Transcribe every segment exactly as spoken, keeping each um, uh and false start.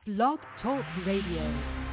Blog Talk Radio.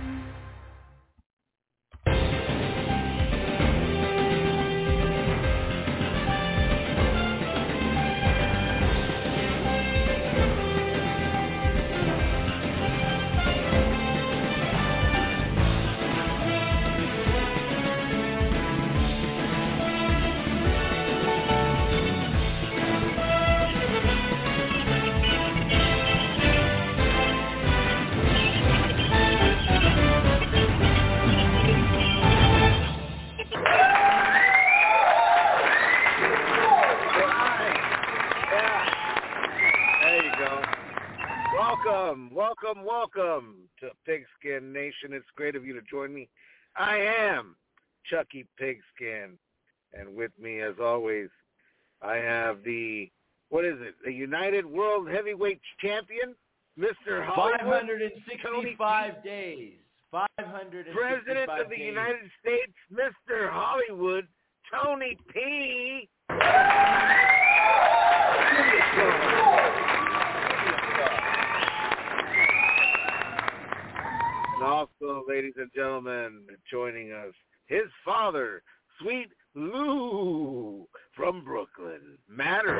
Welcome, welcome to Pigskin Nation. It's great of you to join me. I am Chucky Pigskin, and with me, as always, I have the, what is it, the United World Heavyweight Champion, Mister Hollywood. five hundred sixty-five days. five hundred sixty-five President of the days. United States, Mister Hollywood, Tony P. And also, ladies and gentlemen, joining us, his father, Sweet Lou from Brooklyn. Matter.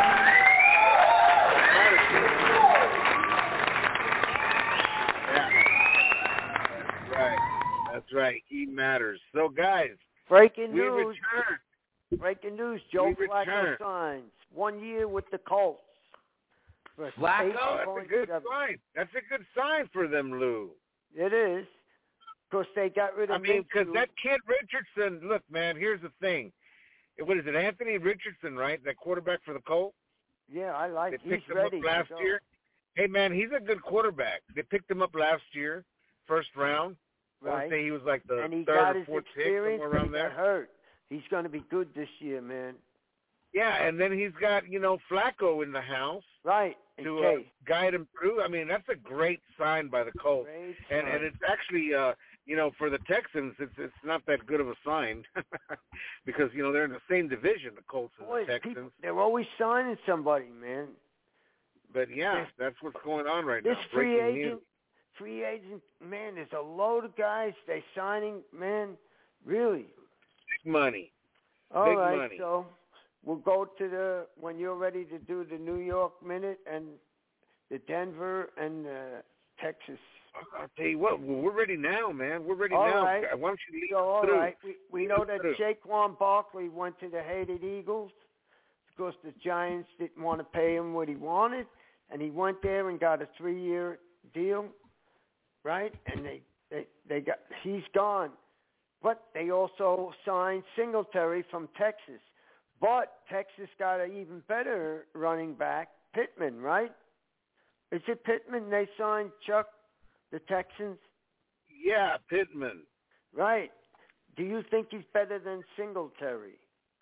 Yeah. That's right. That's right. He matters. So, guys, breaking we news. return. Breaking news. Joe we Flacco return. signs one year with the Colts. Flacco? Oh, that's a good sign. That's a good sign for them, Lou. It is, because they got rid of. I mean, because that kid Richardson. Look, man. Here's the thing. What is it, Anthony Richardson? Right, that quarterback for the Colts. Yeah, I like. They He's picked him ready up last to go. year. Hey, man, he's a good quarterback. They picked him up last year, first round. I Right. want to say he was like the and he third got or his fourth pick, experience. somewhere around and he there. got hurt. He's going to be good this year, man. Yeah, and then he's got, you know, Flacco in the house Right. In to uh, case. guide him through. I mean, that's a great sign by the Colts. Great And sign. and it's actually, uh, you know, for the Texans, it's it's not that good of a sign because, you know, they're in the same division, the Colts and Boy, the Texans. people, they're always signing somebody, man. But, yeah, that's what's going on right This now. free Breaking agent, news. free agent, man, there's a load of guys they signing, man, really. Big money. All Big right, money. so we'll go to the, when you're ready to do the New York Minute and the Denver and the Texas. I'll tell you what, we're ready now, man. We're ready All now. right. Why don't you lead So, all through? right, we, we know that Through. Saquon Barkley went to the hated Eagles because the Giants didn't want to pay him what he wanted, and he went there and got a three-year deal, right? And they, they, they got, he's gone. But they also signed Singletary from Texas. But Texas got an even better running back, Pittman, right? Is it Pittman they signed, Chuck, the Texans? Yeah, Pittman. Right. Do you think he's better than Singletary?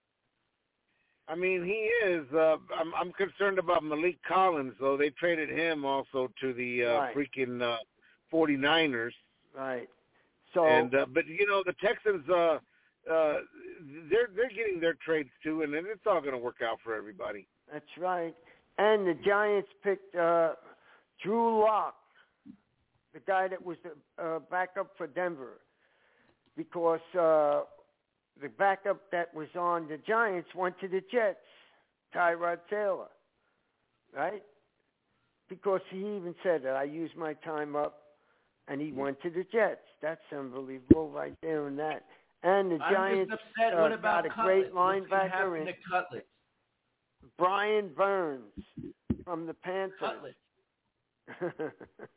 I mean, he is. Uh, I'm, I'm concerned about Malik Collins, though. They traded him also to the uh, Right. freaking uh, 49ers. Right. So, And uh, but you know the Texans, uh, uh, they're they're getting their trades too, and it's all going to work out for everybody. that's right. And the Giants picked uh, Drew Lock, the guy that was the uh, backup for Denver, because uh, the backup that was on the Giants went to the Jets, Tyrod Taylor, right? Because he even said that I used my time up, and he went to the Jets. That's unbelievable right there and that. And the I'm Giants just upset. uh, What about got a Cutlet? great What's gonna linebacker happen in to Cutlet? Brian Burns from the Panthers. Cutlet.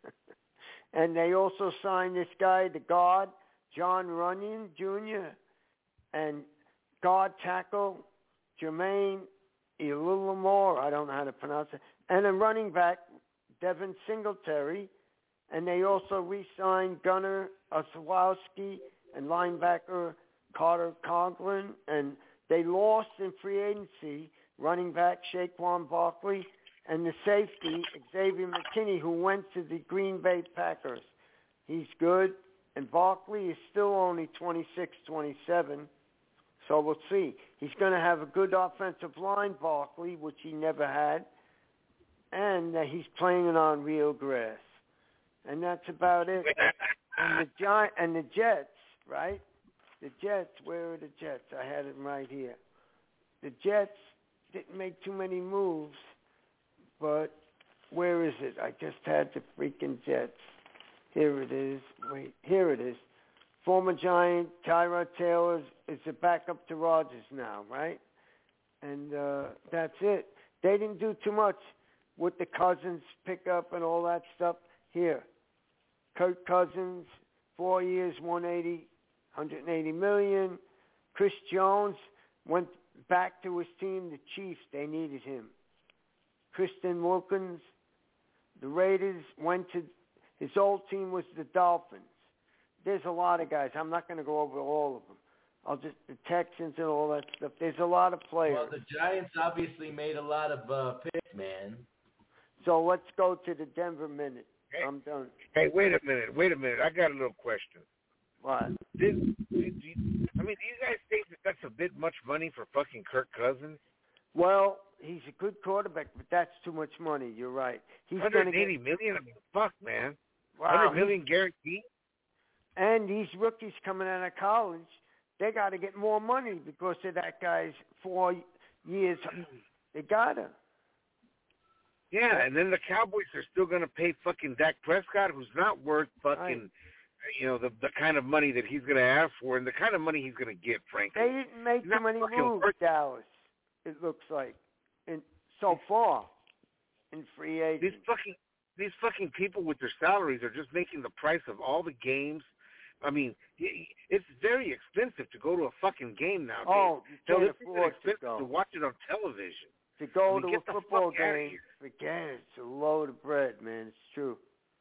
And they also signed this guy, the guard, John Runyon Junior, and guard tackle, Jermaine Ilulamore, I don't know how to pronounce it, and a running back, Devin Singletary, and they also re-signed Gunnar Oswowski and linebacker Carter Conklin, and they lost in free agency running back Saquon Barkley and the safety Xavier McKinney, who went to the Green Bay Packers. He's good, and Barkley is still only twenty-six, twenty-seven, so we'll see. He's going to have a good offensive line, Barkley, which he never had, and uh, he's playing it on real grass. and that's about it. And the Giant and the Jets, right? The Jets. Where are the Jets? I had them right here. The Jets didn't make too many moves, but where is it? I just had the freaking Jets. Here it is. Wait, here it is. Former Giant Tyrod Taylor is a backup to Rodgers now, right? And uh, that's it. They didn't do too much with the Cousins pickup and all that stuff. Here, Kirk Cousins, four years, one eighty, one hundred eighty million. Chris Jones went back to his team, the Chiefs. They needed him. Christian Wilkins, the Raiders went to his old team was the Dolphins. There's a lot of guys. I'm not going to go over all of them. I'll just the Texans and all that stuff. There's a lot of players. Well, the Giants obviously made a lot of uh, picks, man. So let's go to the Denver Minute. Hey, I'm done. Hey, wait a minute. Wait a minute. I got a little question. What? Did, did you, I mean, do you guys think that that's a bit much money for fucking Kirk Cousins? Well, he's a good quarterback, but that's too much money. You're right. He's one hundred eighty million? I mean, fuck, man. Wow, one hundred million guaranteed? And these rookies coming out of college, they got to get more money because of that guy's four years. They got to. Yeah, and then the Cowboys are still going to pay fucking Dak Prescott, who's not worth fucking, Right. you know, the the kind of money that he's going to ask for and the kind of money he's going to get, frankly. They didn't make He's too not many fucking moves, worth- Dallas, it looks like, in, so far in free These agents. fucking these fucking people with their salaries are just making the price of all the games. I mean, it's very expensive to go to a fucking game nowadays. Oh, you Hell, can't it's even afford to expensive go. to watch it on television. To go I mean, to get a the football fuck outta game, here. forget it. It's a load of bread, man. It's true.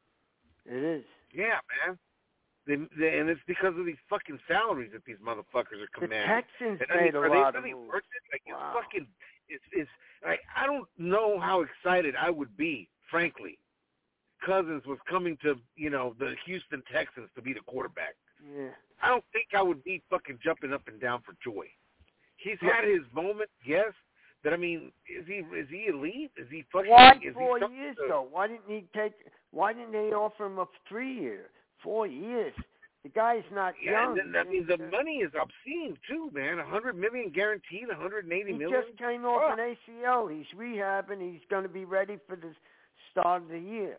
It is. Yeah, man. They, they, and it's because of these fucking salaries that these motherfuckers are The commanding. Texans And, I mean, made a are lot they of really moves. worth it? Like, Wow. it's fucking, it's, it's, like, I don't know how excited I would be, frankly. Cousins was coming to, you know, the Houston Texans to be the quarterback. Yeah. I don't think I would be fucking jumping up and down for joy. He's had his moments, yes, but I mean, is he is he elite? Is he fucking? Why is four he something years to- though? Why didn't he take? Why didn't they offer him a three year, four years? The guy's not Yeah, young. and then, I mean, the money is obscene too, man. A hundred million guaranteed, a hundred and eighty He million. just came off Fuck. an A C L. He's rehabbing. He's going to be ready for the start of the year.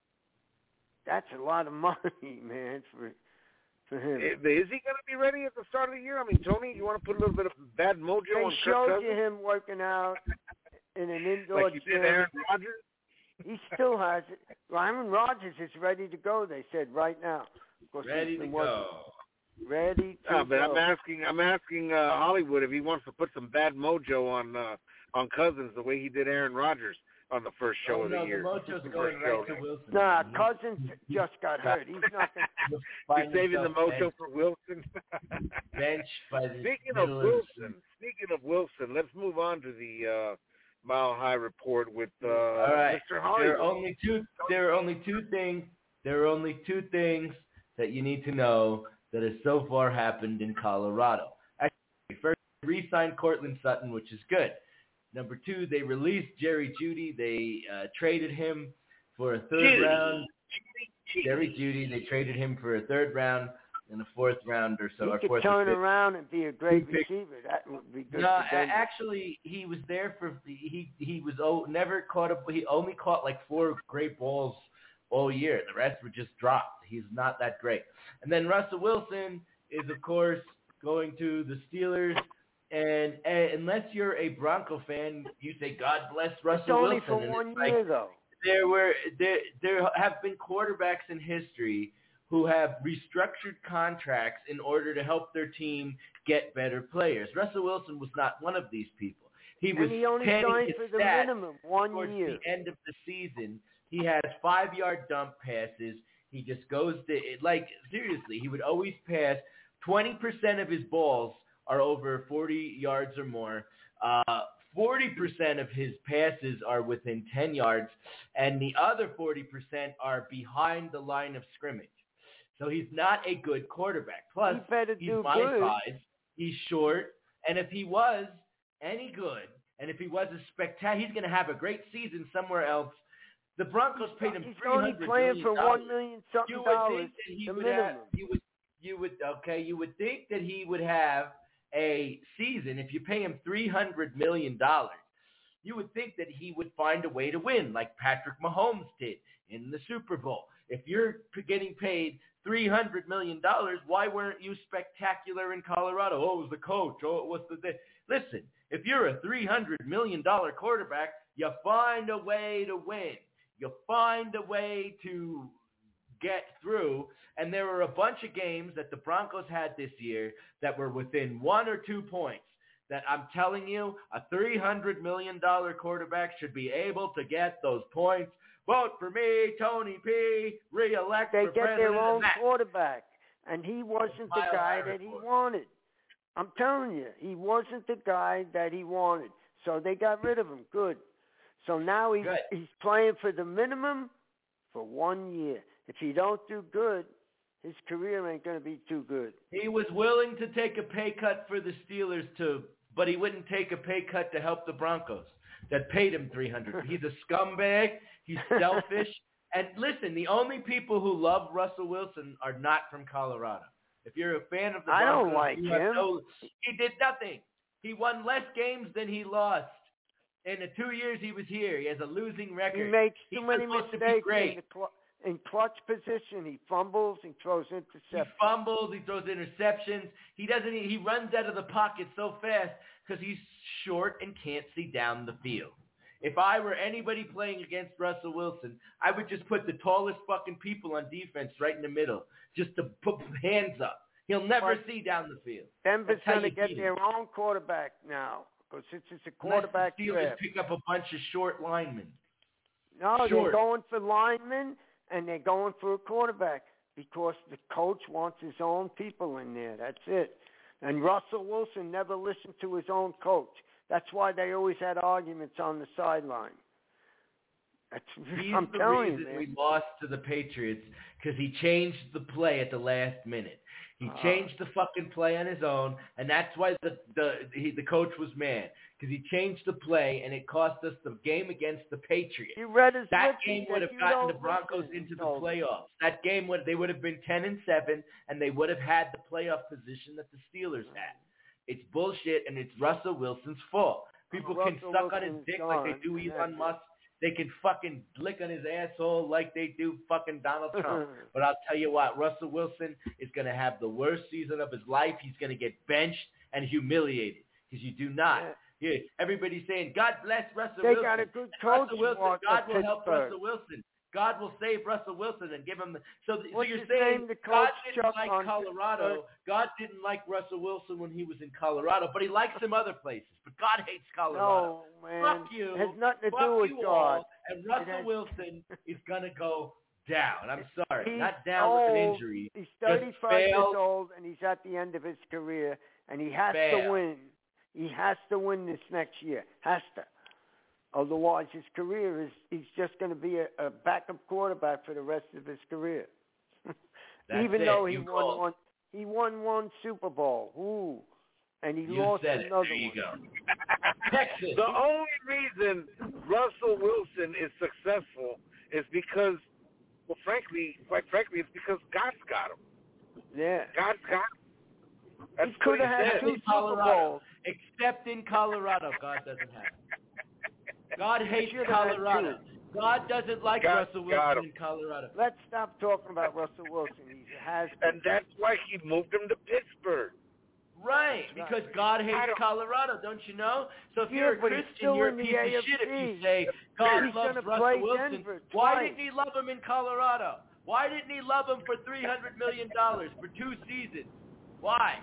That's a lot of money, man, for for him. Is he going to be ready at the start of the year? I mean, Tony, you want to put a little bit of bad mojo They on Kirk showed Cousins? you him working out in an indoor like you gym. did Aaron Rodgers? He still has it. Aaron Rodgers is ready to go. They said right now. Of course, Ready he's to been working. go. Ready to Uh, but go. I'm asking, I'm asking uh, Hollywood if he wants to put some bad mojo on uh, on Cousins the way he did Aaron Rodgers on the first show Oh, of the no, year. the mojo's The going first right show. to Wilson. Nah, He- Cousins he- just got hurt. He's not going he'll You're find saving the himself mojo for Wilson. bench by the Speaking of middle Wilson, speaking of Wilson, let's move on to the uh, Mile High Report with uh, All right. Mister There Hollywood. are only two. There are only two things. There are only two things that you need to know that has so far happened in Colorado. Actually, first, they re-signed Cortland Sutton, which is good. Number two, they released Jerry Jeudy. They uh, traded him for a third Judy. round. Jerry Jeudy. They traded him for a third round and a fourth round or so. He or could fourth turn or fifth. around and be a great Two picks. receiver. That would be good No, for Denver. actually, he was there for he he was oh, never caught up. He only caught like four great balls all year. The rest were just dropped. He's not that great. And then Russell Wilson is, of course, going to the Steelers. And, and unless you're a Bronco fan, you say God bless Russell It's only Wilson. for And one it's like, year, though. there were there there have been quarterbacks in history who have restructured contracts in order to help their team get better players. Russell Wilson was not one of these people. He was And he only panning signed his for the stats minimum, one towards year. the end of the season. He has five-yard dump passes. He just goes to it, like seriously. He would always pass. Twenty percent of his balls are over forty yards or more. Uh, forty percent of his passes are within ten yards, and the other forty percent are behind the line of scrimmage. So he's not a good quarterback. Plus, He better he's do my good. size. He's short, and if he was any good, and if he was a spectacular, he's going to have a great season somewhere else. The Broncos paid him He's three only hundred playing million for dollars. one million something You would dollars, think that he the would minimum. have. You would. You would. Okay. You would think that he would have a season if you pay him three hundred million dollars. You would think that he would find a way to win, like Patrick Mahomes did in the Super Bowl. If you're getting paid three hundred million dollars, why weren't you spectacular in Colorado? Oh, it was the coach. Oh, it was the thing. Listen, if you're a three hundred million dollars quarterback, you find a way to win. You find a way to get through. And there were a bunch of games that the Broncos had this year that were within one or two points. That I'm telling you, a three hundred million dollars quarterback should be able to get those points. Vote for me, Tony P. Re-elect They for get president. their own of that. quarterback, and he wasn't the guy that he wanted. I'm telling you, he wasn't the guy that he wanted. So they got rid of him. Good. So now he's, Good. he's playing for the minimum for one year. If he don't do good, his career ain't going to be too good. He was willing to take a pay cut for the Steelers too, but he wouldn't take a pay cut to help the Broncos that paid him three hundred. He's a scumbag. He's selfish. And listen, the only people who love Russell Wilson are not from Colorado. If you're a fan of the Broncos, I don't like you have him. no, he did nothing. He won less games than he lost. In the two years he was here, he has a losing record. He makes too He's many supposed to be mistakes great. in, the cl- in clutch position. He fumbles and throws He interceptions. fumbles, he throws interceptions. He doesn't. He runs out of the pocket so fast because he's short and can't see down the field. If I were anybody playing against Russell Wilson, I would just put the tallest fucking people on defense right in the middle, just to put hands up. He'll never But see down the field. Denver's That's how going to you get beat their him. own quarterback now, because since it's a Unless quarterback the Steelers draft. pick up a bunch of short linemen. No, Short. they're going for linemen, and they're going for a quarterback because the coach wants his own people in there. That's it. And Russell Wilson never listened to his own coach. That's why they always had arguments on the sideline. That's, He's I'm the telling reason you, man. we lost to the Patriots because he changed the play at the last minute. He Uh, changed the fucking play on his own, and that's why the the he, the coach was mad because he changed the play, and it cost us the game against the Patriots. You read his That lips, he game said, would have "You gotten the don't Broncos listen," into he the told me. playoffs. That game would they would have been ten and seven, and they would have had the playoff position that the Steelers had. It's bullshit, and it's Russell Wilson's fault. People can Russell suck on his Wilson's dick gone, like they do and Elon that's Musk. They can fucking lick on his asshole like they do fucking Donald Trump. But I'll tell you what, Russell Wilson is going to have the worst season of his life. He's going to get benched and humiliated because you do not. Yeah. Yeah, everybody's saying, God bless Russell They Wilson. got a good And coach, Russell Wilson, Mark, God at will help Pittsburgh. Russell Wilson. God will save Russell Wilson and give him the – so, so What's you're his saying name, the God coach, didn't Chuck, like on Colorado. Pittsburgh? God didn't like Russell Wilson when he was in Colorado, but he likes him other places. But God hates Colorado. No, man. Fuck you. It has nothing to Fuck do with you God. all. And Russell has- Wilson is going to go down. I'm sorry. He's Not down old. with an injury. He's Just thirty-five years failed. old, and he's at the end of his career, and he has Failed. to win. He has to win this next year. Has to. Otherwise, his career is he's just going to be a, a backup quarterback for the rest of his career. That's Even it. though he You won called. one, he won one Super Bowl. Ooh, and he You lost said it. another There you one. go. Texas. The only reason Russell Wilson is successful is because, well, frankly, quite frankly, it's because God's got him. Yeah. God's got him. That's He what could have had said. two in Super Colorado. Bowls. Except in Colorado, God doesn't have it. God hates should have had Colorado. God doesn't like God Russell got Wilson in Colorado. Let's stop talking about Russell Wilson. He has And that's why he moved him to Pittsburgh. Right, That's because right. God I hates don't- Colorado, don't you know? So if Yeah, you're a but he's Christian, still you're in a the piece A F of shit if you C. say God He's loves gonna Russell play Wilson. Denver Why twice. didn't he love him in Colorado? Why didn't he love him for three hundred million dollars for two seasons? Why?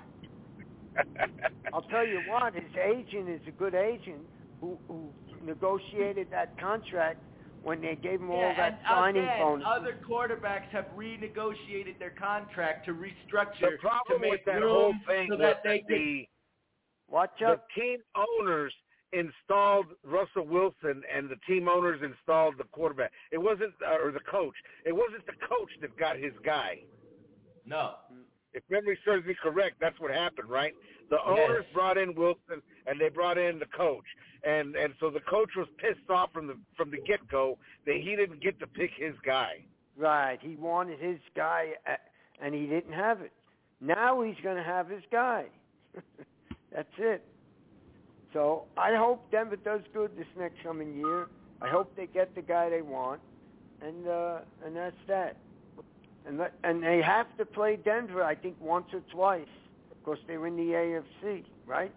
I'll tell you what, his agent is a good agent who, who negotiated that contract when they gave him all Yeah, that and signing again, bonus. other quarterbacks have renegotiated their contract to The restructure to problem make with that room whole thing so was that they that could. the, Watch the out. team owners installed Russell Wilson and the team owners installed the quarterback. It wasn't, uh, or the coach. It wasn't the coach that got his guy. No, if memory serves me correct, that's what happened, right? The Yes. owners brought in Wilson, and they brought in the coach, and and so the coach was pissed off from the from the get go that he didn't get to pick his guy. Right. He wanted his guy, uh, and he didn't have it. Now he's going to have his guy. That's it. So I hope Denver does good this next coming year. I hope they get the guy they want, and uh, and that's that. And let, and they have to play Denver, I think, once or twice, because they're in the A F C, right?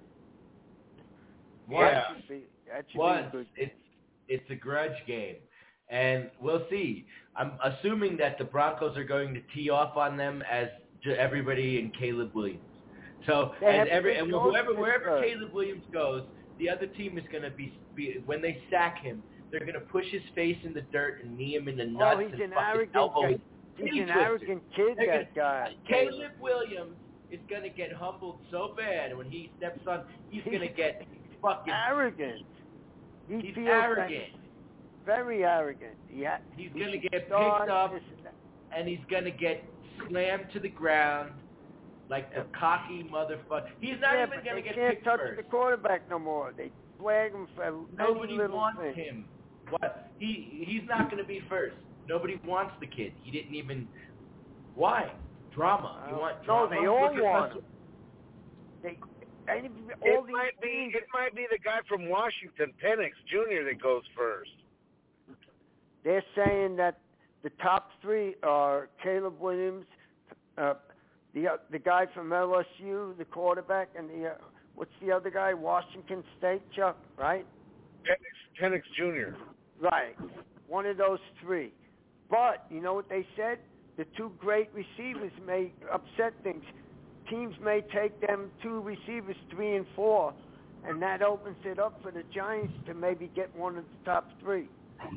Yeah. That should be, that should Once. be a good. It's it's a grudge game, and we'll see. I'm assuming that the Broncos are going to tee off on them as j- everybody in Caleb Williams. So They as have every good and coach, whoever wherever Pittsburgh. Caleb Williams goes, the other team is going to be, be when they sack him, they're going to push his face in the dirt and knee him in the nuts Oh, he's and an fucking arrogant elbow guy. his He's knee an twisted. arrogant kid, They're that guy. Caleb, Caleb Williams is going to get humbled so bad when he steps on. He's going to get fucking arrogant. He He's feels arrogant. That, very arrogant. He ha- He's he going to should get start picked up, this and that. and he's going to get slammed to the ground like the cocky motherfucker. He's not yeah, even but going to they get can't picked touch first. the quarterback no more. They flag him for any Nobody little wants thing. him. What? He he's not going to be first. Nobody wants the kid. He didn't even. Why? Drama. You Uh, want no, drama? they all Look at want Russell- him. They, any, It all these might be teams, it might be the guy from Washington, Penix Junior, that goes first. they're saying that the top three are Caleb Williams, uh, the uh, the guy from L S U, the quarterback, and the uh, what's the other guy? Washington State, Chuck, right? Penix, Penix Junior Right. One of those three. But you know what they said? The two great receivers may upset things. Teams may take them two receivers, three and four, and that opens it up for the Giants to maybe get one of the top three.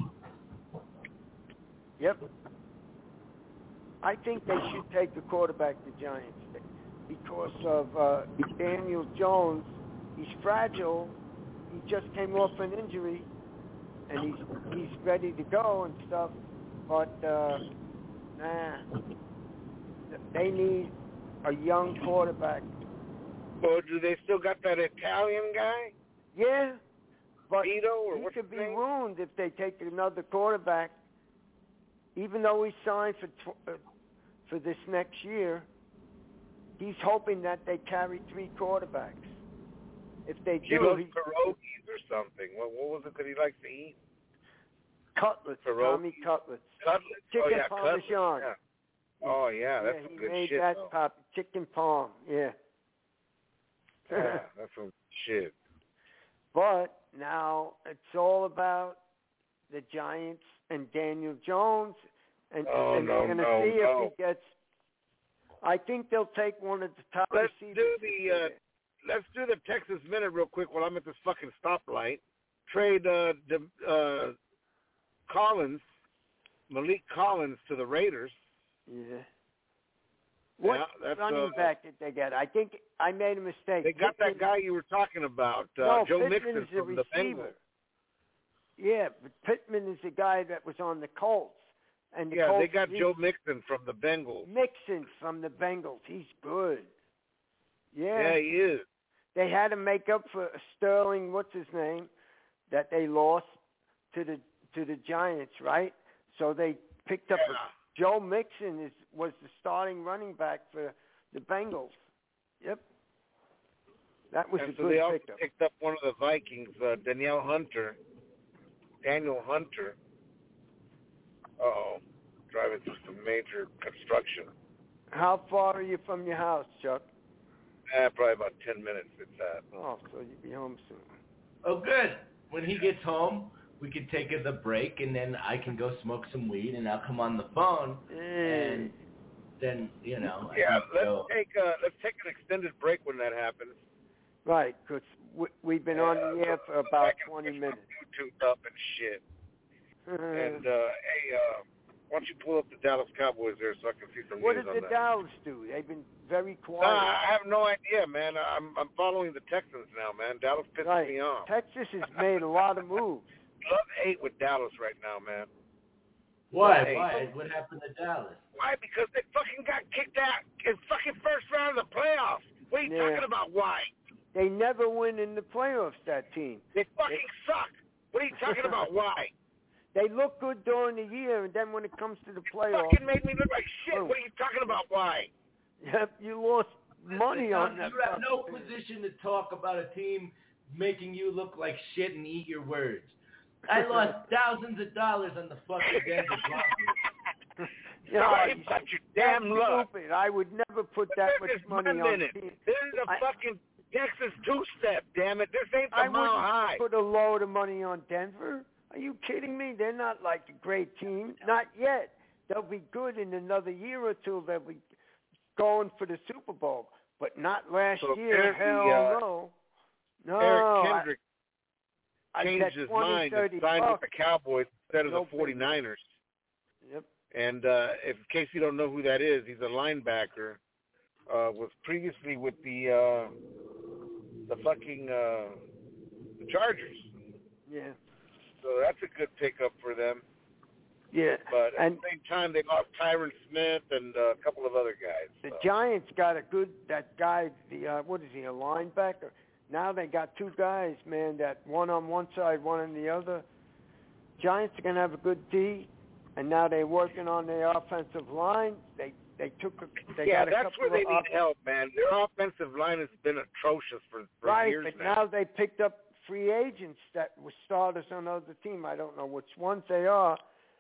Yep. I think they should take the quarterback, the Giants, because of uh, Daniel Jones. He's fragile. He just came off an injury, and he's he's ready to go and stuff. But uh, nah, they need a young quarterback. Or do they still got that Italian guy? Yeah, but Vito, or he what's could his be name? ruined if they take another quarterback. Even though he signed for tw- uh, for this next year, he's hoping that they carry three quarterbacks. If they He do, loves he pierogies or something. What, what was it that he likes to eat? cutlets, Pierogi? Tommy cutlets, Cutlets? chicken oh, yeah, parmesan. cutlets. Yeah. Oh, yeah, that's yeah, some he good made shit, that though. pop chicken palm. Yeah. Yeah, that's some shit. But now it's all about the Giants and Daniel Jones, and, Oh, and no, they're going to no, see no. if he gets. I think they'll take one of the top Let's receivers. do the uh, let's do the Texas Minute real quick while I'm at this fucking stoplight. Trade uh, the, uh, Collins, Malik Collins, to the Raiders. Yeah. What Yeah, that's, running uh, back did they get? I think I made a mistake. They got Pittman- that guy you were talking about, uh, no, Joe Pittman Mixon is a from the receiver. Bengals. Yeah, but Pittman is the guy that was on the Colts. And the Yeah, Colts they got need Joe Mixon from the Bengals. Mixon from the Bengals. He's good. Yeah. Yeah, he is. They had to make up for Sterling, what's his name, that they lost to the to the Giants, right? So they picked up Yeah. a, Joe Mixon is was the starting running back for the Bengals. Yep. That was And a so good they also pickup. picked up one of the Vikings, uh, Danielle Hunter, Daniel Hunter. Uh-oh, driving through some major construction. How far are you from your house, Chuck? Eh, probably about ten minutes, it's at. Oh, so you'll be home soon. Oh, good. When he gets home, we can take the break, and then I can go smoke some weed, and I'll come on the phone, and then you know. I Yeah, can let's go. take uh, let's take an extended break when that happens. Right, because we, we've been on the air for about I can twenty push minutes. my Bluetooth up and shit. And uh, hey, uh, why don't you pull up the Dallas Cowboys there so I can see some What news did on the that? Dallas do? They've been very No, quiet. I have no idea, man. I'm I'm following the Texans now, man. Dallas pisses Right. me off. Texas has made a lot of moves. Love hate with Dallas right now, man. Why? Why? Why? What happened to Dallas? Why? Because they fucking got kicked out in fucking first round of the playoffs. What are you Yeah. talking about? Why? They never win in the playoffs, that team. They fucking They- suck. What are you talking about? Why? They look good during the year, and then when it comes to the playoffs, Fucking made me look like shit. Oh. What are you talking about? Why? yep, you lost money on that. You have no fucking- position to talk about a team making you look like shit and eat your words. I lost thousands of dollars on the fucking Denver Broncos. You know, Sorry you- about your that's damn luck. stupid. I would never put that This much is money one on minute. the team. This is a I- fucking Texas two-step, damn it. This ain't the I mile wouldn't high. put a load of money on Denver. Are you kidding me? They're not like a great team. Not yet. They'll be good in another year or two. They'll be going for the Super Bowl. But not last So year. apparently, Hell uh, no. No. Eric Kendrick I, I changed bet his twenty, mind thirty and signed bucks. with the Cowboys instead of No the forty-niners. Yep. And uh, if, in case you don't know who that is, he's a linebacker. Uh, was previously with the uh, the fucking uh, the Chargers. Yeah. So that's a good pickup for them. Yeah. But at And the same time, they lost Tyron Smith and uh, a couple of other guys. the So. Giants got a good, that guy, the uh, what is he, a linebacker? Now they got two guys, man, that one on one side, one on the other. Giants are going to have a good D, and now they're working on their offensive line. They they took a, they yeah, got a that's couple where they of need op- help, man. Their offensive line has been atrocious for, for right, years but now. now they picked up free agents that were starters on the other team. I don't know which ones they are,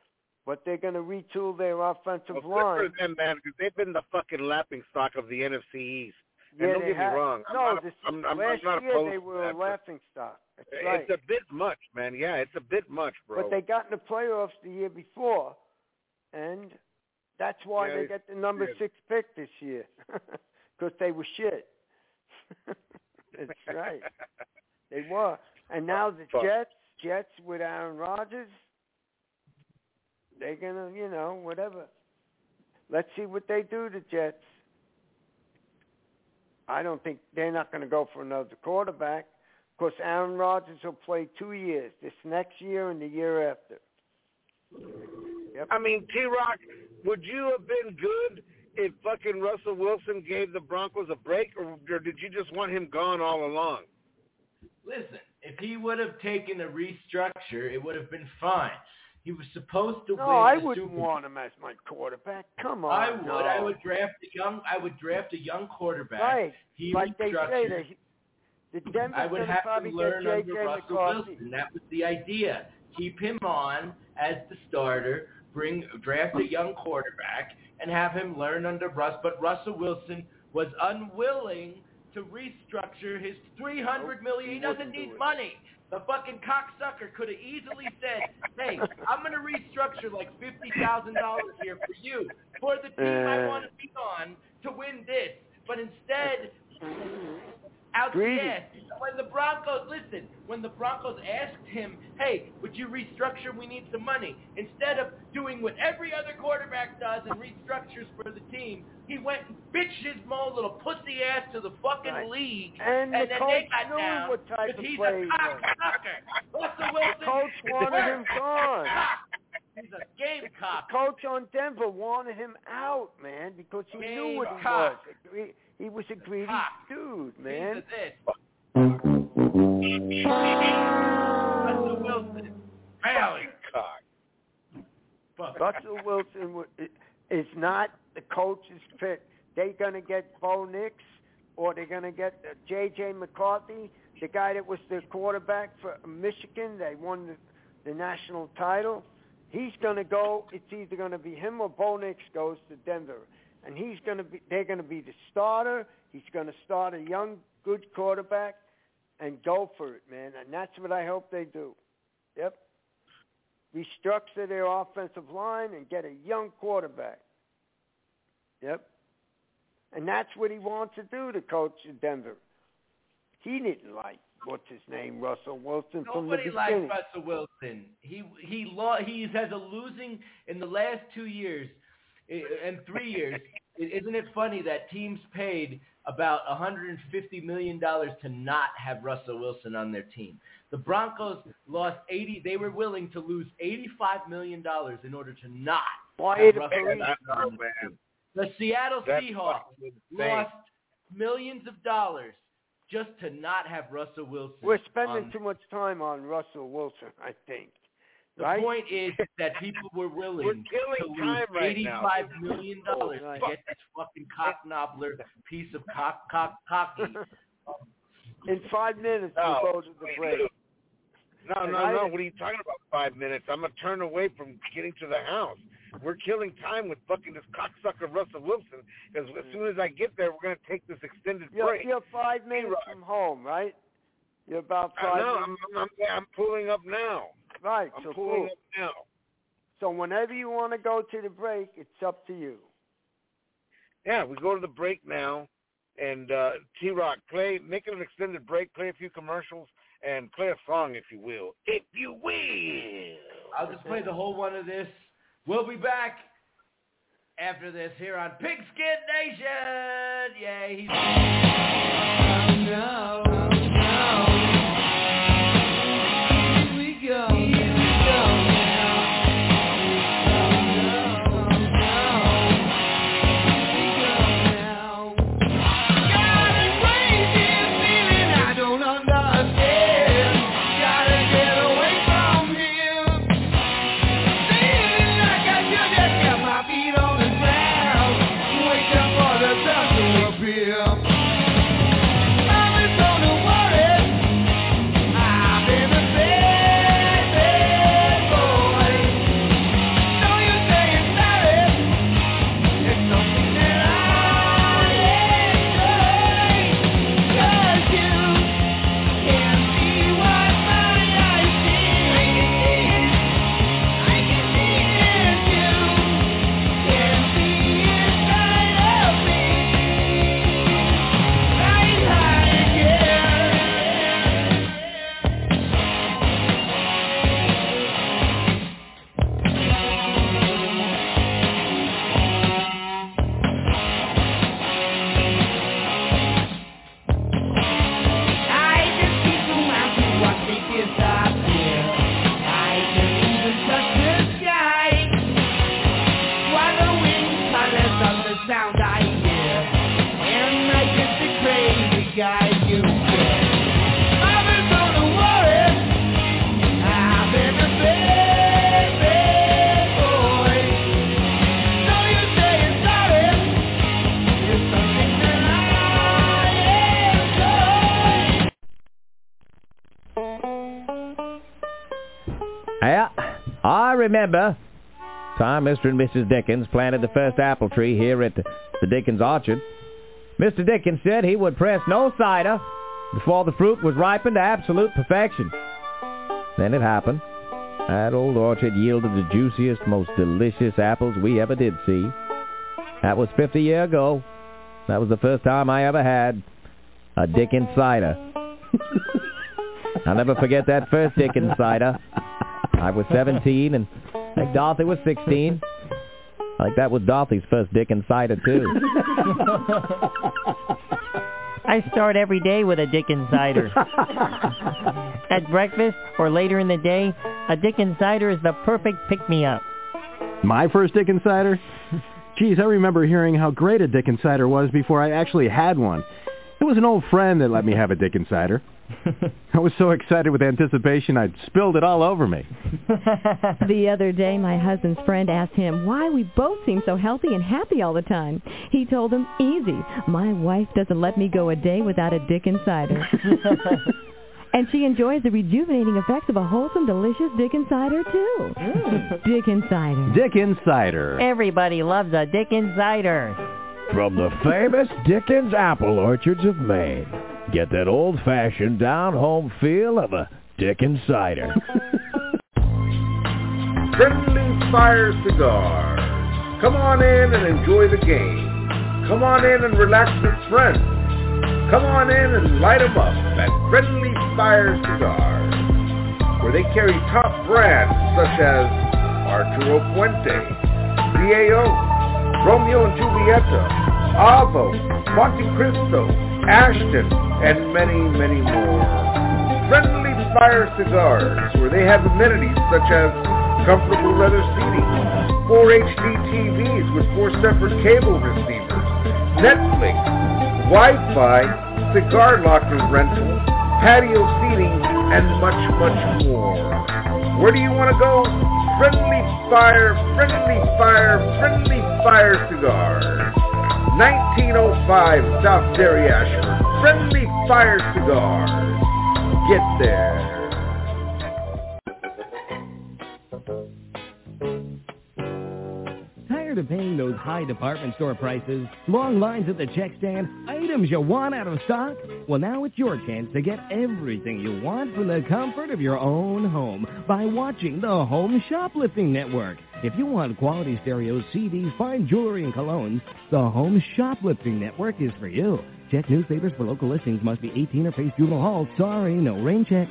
but they're going to retool their offensive Well, line. good for them, man, because they've been the fucking laughing stock of the N F C East. And Yeah, don't they get have. me wrong. I'm No, not, this, I'm, I'm, last I'm not year opposed they to were that, a laughing stock. That's it's right. a bit much, man. Yeah, it's a bit much, bro. But they got in the playoffs the year before, and that's why Yeah, they they got the number did. six pick this year, because they were shit. That's right. They were. And now the Fuck. Jets, Jets with Aaron Rodgers, they're going to, you know, whatever. Let's see what they do, the Jets. I don't think they're not going to go for another quarterback. Of course, Aaron Rodgers will play two years, this next year and the year after. Yep. I mean, T-Rock, would you have been good if fucking Russell Wilson gave the Broncos a break, or, or did you just want him gone all along? Listen, if he would have taken a restructure, it would have been fine. He was supposed to No, win I the wouldn't Super want him as my quarterback. Come on. I would. No. I would draft a young. I would draft a young quarterback. Right. He like they say, restructured. they, the Denver's I would going to have probably to get learn J under J Russell McCarthy. Wilson. That was the idea. Keep him on as the starter. Bring draft a young quarterback and have him learn under Russ. But Russell Wilson was unwilling to restructure his three hundred million. He He doesn't wouldn't do need it. money. The fucking cocksucker could have easily said, "Hey, I'm going to restructure like fifty thousand dollars here for you, for the team I Uh. want to be on to win this." But instead, out the Greedy. ass. When the Broncos, listen, when the Broncos asked him, "Hey, would you restructure? We need some money." Instead of doing what every other quarterback does and restructures for the team, he went and bitched his own little pussy ass to the fucking Right. league, And and the then coach they got knew down what type because of he's play a he was. cocksucker. Russell Wilson, The coach wanted him gone. he's a gamecock. Coach on Denver wanted him out, man, because he knew what he was. Gamecock. A gre- He was a greedy Cock. dude, man. Piece of this. Russell Wilson, failing. Cock. Fuck. Russell Wilson wa- is not the coach's pick. They're going to get Bo Nix, or they're going to get uh, J J McCarthy, the guy that was the quarterback for Michigan. They won the, the national title. He's going to go. It's either going to be him or Bo Nix goes to Denver, and he's going to be. They're going to be the starter. He's going to start a young, good quarterback, and go for it, man. And that's what I hope they do. Yep. Restructure their offensive line and get a young quarterback. Yep. And that's what he wants to do, the coach of Denver. He didn't like, what's his name, Russell Wilson from the Nobody likes beginning. Russell Wilson. He he lo- he has a losing in the last two years, eh, and three years. Isn't it funny that teams paid about one hundred fifty million dollars to not have Russell Wilson on their team? The Broncos lost eighty. They were willing to lose eighty-five million dollars in order to not Why have the Russell police? Wilson on their team. The Seattle That's Seahawks lost millions of dollars just to not have Russell Wilson. We're spending on. too much time on Russell Wilson, I think. The right? point is that people were willing We're to killing lose time right eighty-five now. million dollars Right. to get this fucking cocknobbler piece of cock cock cocky. In five minutes, No, we'll go to the wait, break. No, And no, I- no. What are you talking about? Five minutes? I'm gonna turn away from getting to the house. We're killing time with fucking this cocksucker Russell Wilson. Because as soon as I get there, we're gonna take this extended You're, break. you're five minutes Right. from home, right? You're about I five know. minutes. I'm, I'm, I'm pulling up now. Right, I'm so pulling cool. up now. So whenever you want to go to the break, it's up to you. Yeah, we go to the break now, and uh, T-Rock, play, make it an extended break, play a few commercials, and play a song, if you will. If you will. I'll just play the whole one of this. We'll be back after this here on Pigskin Nation. Yay! He's oh, no, oh, no. Here we go. Here we go now. Yeah, I remember time Mister and Missus Dickens planted the first apple tree here at the, the Dickens orchard. Mister Dickens said he would press no cider before the fruit was ripened to absolute perfection. Then it happened. That old orchard yielded the juiciest, most delicious apples we ever did see. That was fifty years ago. That was the first time I ever had a Dickens cider. I'll never forget that first Dickens cider. I was seventeen, and I think Dorothy was sixteen. I think that was Dorothy's first Dickens cider, too. I start every day with a Dickens cider. At breakfast or later in the day, a Dickens cider is the perfect pick-me-up. My first Dickens cider? Geez, I remember hearing how great a Dickens cider was before I actually had one. It was an old friend that let me have a Dickens cider. I was so excited with anticipation, I spilled it all over me. The other day, my husband's friend asked him why we both seem so healthy and happy all the time. He told him, easy, my wife doesn't let me go a day without a Dickens cider. And she enjoys the rejuvenating effects of a wholesome, delicious Dickens cider, too. Mm. Dickens cider. Dickens cider. Everybody loves a Dickens cider. From the famous Dickens apple orchards of Maine, get that old-fashioned, down-home feel of a Dickens cider. Friendly Fire Cigars. Come on in and enjoy the game. Come on in and relax with friends. Come on in and light them up at Friendly Fire Cigars, where they carry top brands such as Arturo Fuente, C A O, Romeo and Julieta, Avo, Monte Cristo, Ashton, and many, many more. Friendly Fire Cigars, where they have amenities such as comfortable leather seating, four H D T Vs with four separate cable receivers, Netflix, Wi-Fi, cigar locker rental, patio seating, and much, much more. Where do you want to go? Friendly Fire, Friendly Fire, Friendly Fire Cigars. nineteen oh five South Derry Ashford. Friendly Fire Cigars. Get there. Tired of paying those high department store prices, long lines at the check stand, items you want out of stock? Well, now it's your chance to get everything you want from the comfort of your own home by watching the Home Shoplifting Network. If you want quality stereos, C Ds, fine jewelry, and colognes, the Home Shoplifting Network is for you. Check newspapers for local listings. Must be eighteen or face juvenile hall. Sorry, no rain check.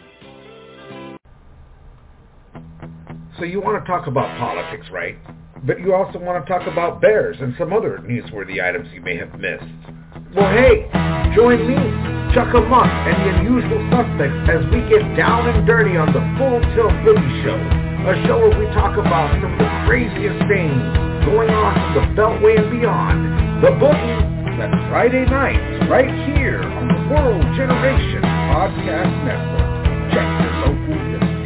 So you want to talk about politics, right? But you also want to talk about bears and some other newsworthy items you may have missed. Well, hey, join me, Chuck a Muck, and the Unusual Suspects as we get down and dirty on the Full Tilt Boogie Show, a show where we talk about some of the craziest things going on from the Beltway and beyond. The Boogie, that's Friday nights, right here on the World Generation Podcast Network. Check your local listing.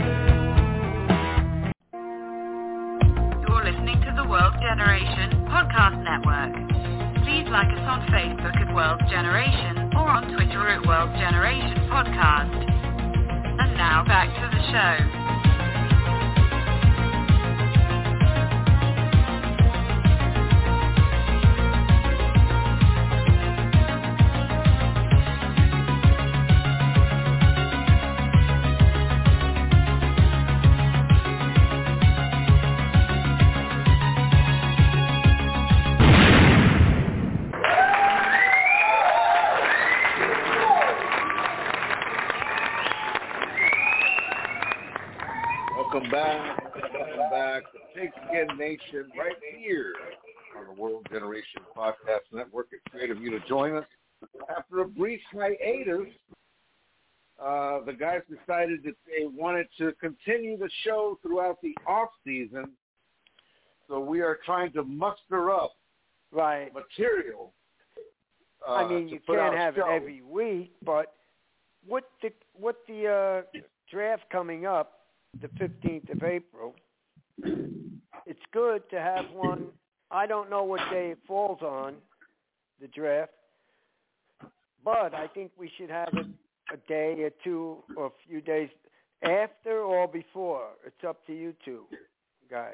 You're listening to the World Generation Podcast Network. Please like us on Facebook at World Generation or on Twitter at World Generation Podcast. And now back to the show. Pigskin Nation right here on the World Generation Podcast Network. It's great of you to join us. After a brief hiatus, uh, the guys decided that they wanted to continue the show throughout the off season. So we are trying to muster up right material. Uh, I mean, you can't have show. it every week, but with the with the uh, draft coming up, the fifteenth of April. It's good to have one. I don't know what day it falls on, the draft, but I think we should have it a day or two or a few days after or before. It's up to you two guys.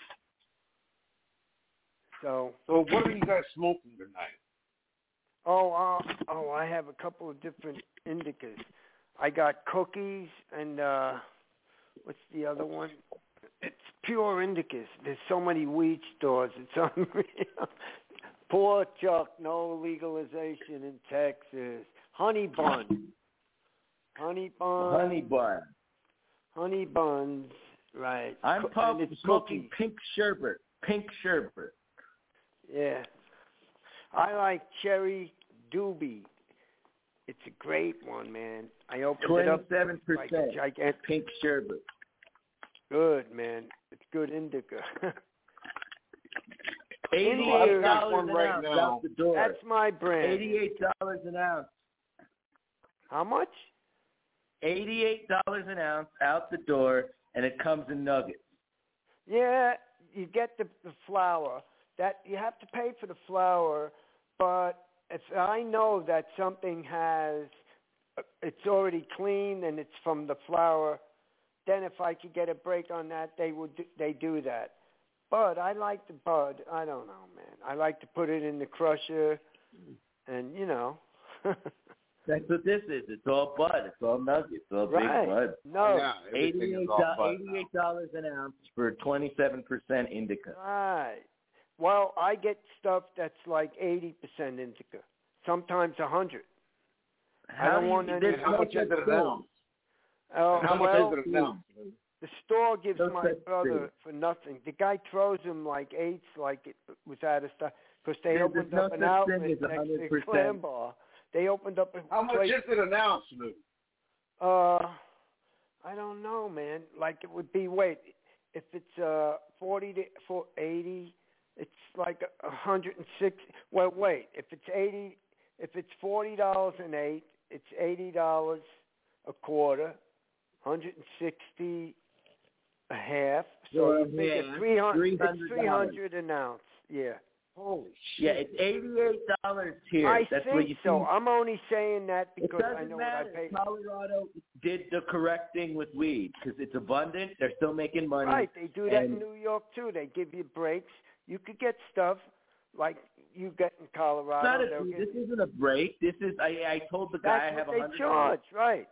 So, so what are you guys smoking tonight? Oh, uh, oh, I have a couple of different indicas. I got cookies and uh, what's the other one? It's pure indicas. There's so many weed stores. It's unreal. Poor Chuck, no legalization in Texas. Honey bun. Honey bun. Honey bun. Honey buns, right. I'm pumped smoking cookies. pink sherbet. Pink sherbet. Yeah. I like cherry doobie. It's a great one, man. I opened it up. twenty-seven percent like gigantic pink sherbet. Good, man. It's good indica. Eighty-eight dollars an ounce out the door. That's my brand. Eighty-eight dollars an ounce. How much? Eighty-eight dollars an ounce out the door, and it comes in nuggets. Yeah, you get the, the flour. That you have to pay for the flour, but if I know that something has, it's already clean and it's from the flour. Then if I could get a break on that, they would do, they do that. But I like the bud. I don't know, man. I like to put it in the crusher, and you know. That's what this is. It's all bud. It's all nuggets. It's all right. big bud. No, yeah, eighty-eight dollars an ounce for twenty-seven percent indica. Right. Well, I get stuff that's like eighty percent indica. Sometimes a hundred. How I don't do want you, any. How much is it an ounce? Oh, How well, much is it an ounce? The store gives No my such brother thing. for nothing. The guy throws him like eights, like it was out of stuff, because they There's opened no up an such outlet thing as next one to hundred the percent. Clam Bar. They opened up a How much place. is it an ounce, Lou? Uh, I don't know, man. Like it would be. Wait, if it's uh forty to for eighty, it's like a hundred and sixty. Well, wait. If it's eighty, if it's forty dollars an eight, it's eighty dollars a quarter, hundred and sixty a half. So Well, you figure yeah, three hundred. $300. It's three hundred an ounce. Yeah. Holy shit. Yeah, it's eighty-eight dollars here. I That's think what you so. see. I'm only saying that It because doesn't I know matter. what I paid. Colorado did the correct thing with weed because it's abundant. They're still making money. Right, they do that and in New York too. They give you breaks. You could get stuff like you get in Colorado. Not They'll a, give this you- isn't a break. This is I. I told the guy That's I have what a they hundred. charge, right?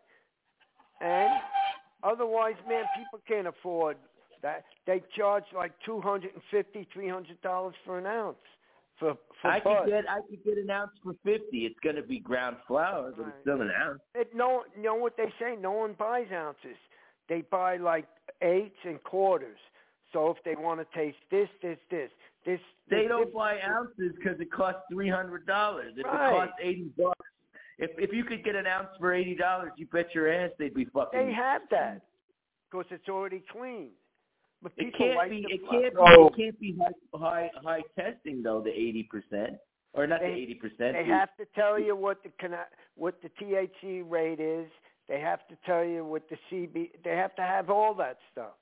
And otherwise, man, people can't afford that. They charge like two hundred and fifty, three hundred dollars for an ounce for for I bud. could get I could get an ounce for fifty. It's going to be ground flour, but Right. it's still an ounce. It, no, you know what they say? No one buys ounces. They buy like eights and quarters. So if they want to taste this, this, this, this, They this, don't this, buy ounces because it costs three hundred dollars. If Right. it costs eighty bucks, if if you could get an ounce for eighty dollars, you bet your ass they'd be fucking. They have that because it's already clean. But It people can't like be. the It fluff. can't be. Oh. It can't be high high high testing though. The eighty percent or not the They- eighty percent. They have to tell you what the cana- what the T H C rate is. They have to tell you what the C B. They have to have all that stuff.